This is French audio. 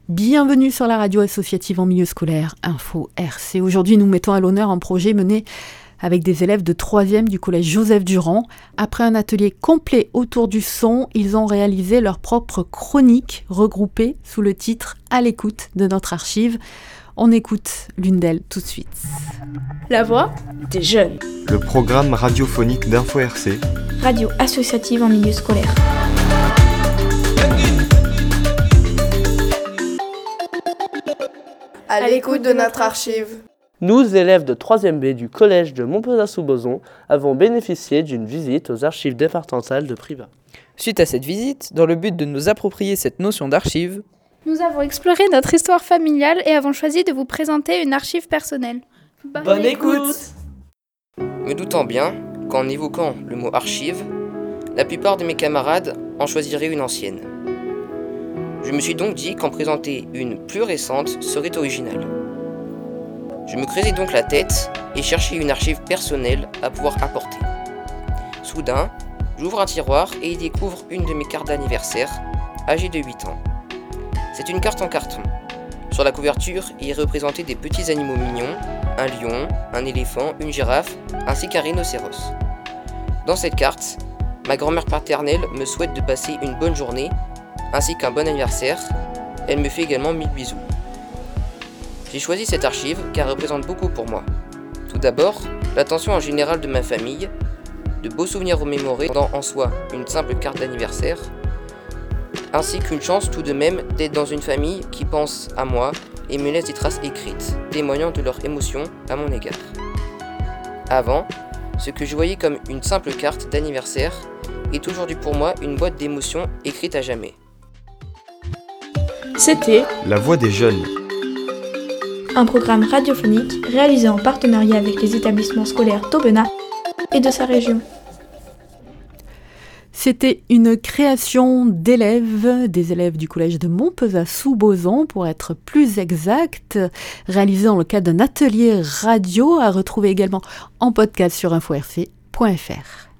Bienvenue sur la radio associative en milieu scolaire, Info RC. Aujourd'hui, nous mettons à l'honneur un projet mené avec des élèves de 3e du collège Joseph Durand. Après un atelier complet autour du son, ils ont réalisé leur propre chronique regroupée sous le titre « À l'écoute » de notre archive. On écoute l'une d'elles tout de suite. La voix des jeunes. Le programme radiophonique d'Info RC. Radio associative en milieu scolaire. À l'écoute de notre archive. Nous, élèves de 3e B du collège de Montpezat-sous-Bozon, avons bénéficié d'une visite aux archives départementales de Privas. Suite à cette visite, dans le but de nous approprier cette notion d'archive, nous avons exploré notre histoire familiale et avons choisi de vous présenter une archive personnelle. Bonne écoute. Me doutant bien qu'en évoquant le mot archive, la plupart de mes camarades en choisiraient une ancienne. Je me suis donc dit qu'en présenter une plus récente serait original. Je me creusais donc la tête et cherchais une archive personnelle à pouvoir apporter. Soudain, j'ouvre un tiroir et y découvre une de mes cartes d'anniversaire, âgée de 8 ans. C'est une carte en carton. Sur la couverture, il est représenté des petits animaux mignons, un lion, un éléphant, une girafe, ainsi qu'un rhinocéros. Dans cette carte, ma grand-mère paternelle me souhaite de passer une bonne journée, ainsi qu'un bon anniversaire. Elle me fait également 1000 bisous. J'ai choisi cette archive car elle représente beaucoup pour moi. Tout d'abord, l'attention en général de ma famille, de beaux souvenirs remémorés dans en soi une simple carte d'anniversaire, ainsi qu'une chance tout de même d'être dans une famille qui pense à moi et me laisse des traces écrites, témoignant de leur émotion à mon égard. Avant, ce que je voyais comme une simple carte d'anniversaire est aujourd'hui pour moi une boîte d'émotions écrite à jamais. C'était La voix des jeunes. un programme radiophonique réalisé en partenariat avec les établissements scolaires d'Aubenas et de sa région. C'était une création d'élèves, des élèves du collège de Montpezat-sous-Bozon, pour être plus exact, réalisé dans le cadre d'un atelier radio à retrouver également en podcast sur info-rc.fr.